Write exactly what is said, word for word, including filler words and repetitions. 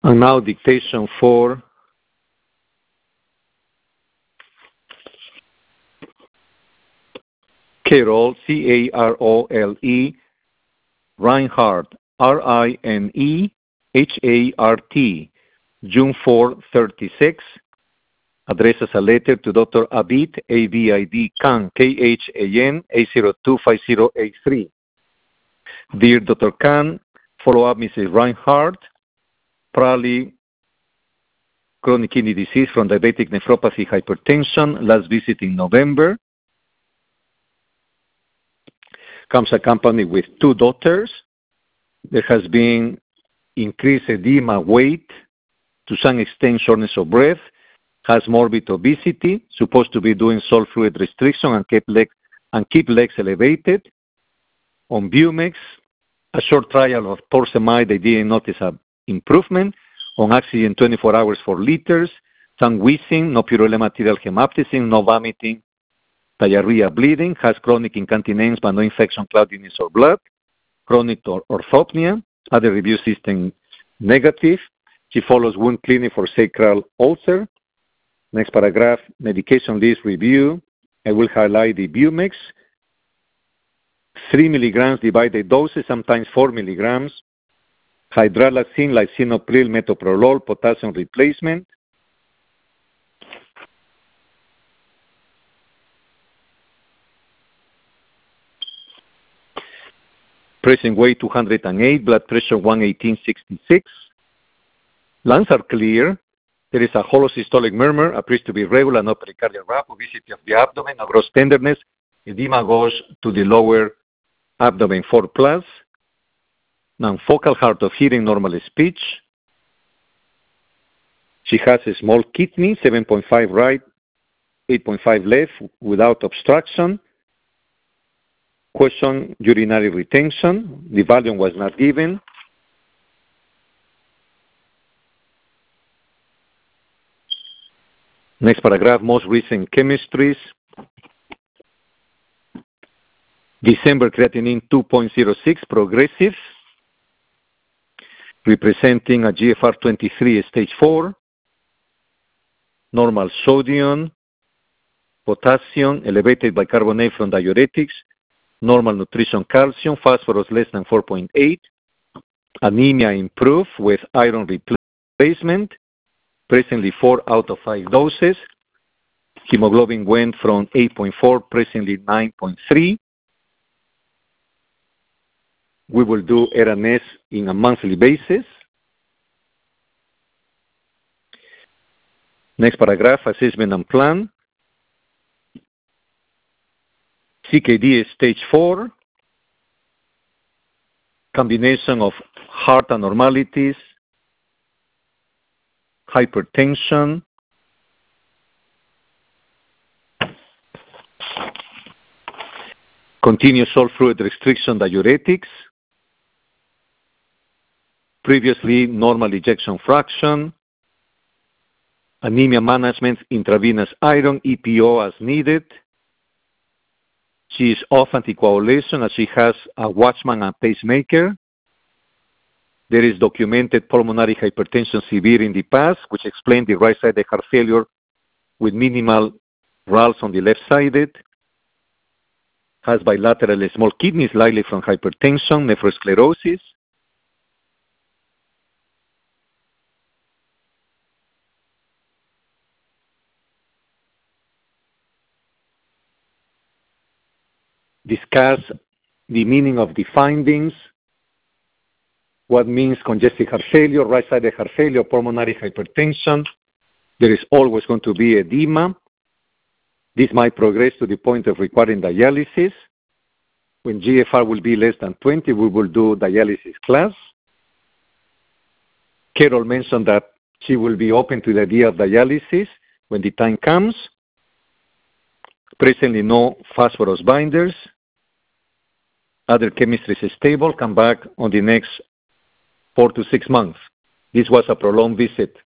And now dictation for Carole, C A R O L E, Reinhardt, R I N E H A R T, June fourth, thirty-six, addresses a letter to Doctor Abid, A B I D, Khan, K H A N, eight zero two five zero eight three. Dear Doctor Khan, follow up Missus Reinhardt, probably chronic kidney disease from diabetic nephropathy hypertension, last visit in November. Comes accompanied with two daughters. There has been increased edema, weight, to some extent shortness of breath, has morbid obesity, supposed to be doing salt fluid restriction and keep legs, and keep legs elevated. On Bumex, a short trial of torsemide, they didn't notice an improvement. On oxygen, twenty-four hours, four liters. Some wheezing, no purulent material hemoptysis, no vomiting, diarrhea, bleeding, has chronic incontinence but no infection, cloudiness, or blood. Chronic or orthopnea, other review system negative. She follows wound cleaning for sacral ulcer. Next paragraph, medication list review. I will highlight the Bumex. Three milligrams divided doses, sometimes four milligrams. Hydralazine, lisinopril, metoprolol, potassium replacement. Present weight two hundred eight, blood pressure one eighteen sixty-six. Lungs are clear. There is a holosystolic murmur, appears to be regular, no pericardial wrap, obesity of the abdomen, no gross tenderness. Edema goes to the lower abdomen, four plus. Non-focal, hard of hearing, normal speech. She has a small kidney, seven point five right, eight point five left, without obstruction. Question, urinary retention. The volume was not given. Next paragraph, most recent chemistries. December creatinine two point zero six, progressive, representing a G F R twenty-three stage four. Normal sodium, potassium, elevated bicarbonate from diuretics. Normal nutrition, calcium, phosphorus less than four point eight. Anemia improved with iron replacement. Presently four out of five doses. Hemoglobin went from eight point four, presently nine point three. We will do R N S in a monthly basis. Next paragraph, assessment and plan. C K D is stage four. Combination of heart abnormalities, hypertension, continuous salt fluid restriction, diuretics, previously normal ejection fraction, anemia management, intravenous iron, E P O as needed. She is off anticoagulation as she has a Watchman and pacemaker. There is documented pulmonary hypertension severe in the past, which explains the right-sided heart failure with minimal R A Ls on the left-sided. Has bilateral small kidneys, likely from hypertension, nephrosclerosis. Discuss the meaning of the findings. What means congestive heart failure, right-sided heart failure, pulmonary hypertension. There is always going to be edema. This might progress to the point of requiring dialysis. When G F R will be less than twenty, we will do dialysis class. Carole mentioned that she will be open to the idea of dialysis when the time comes. Presently, no phosphorus binders. Other chemistry is stable. Come back on the next four to six months. This was a prolonged visit.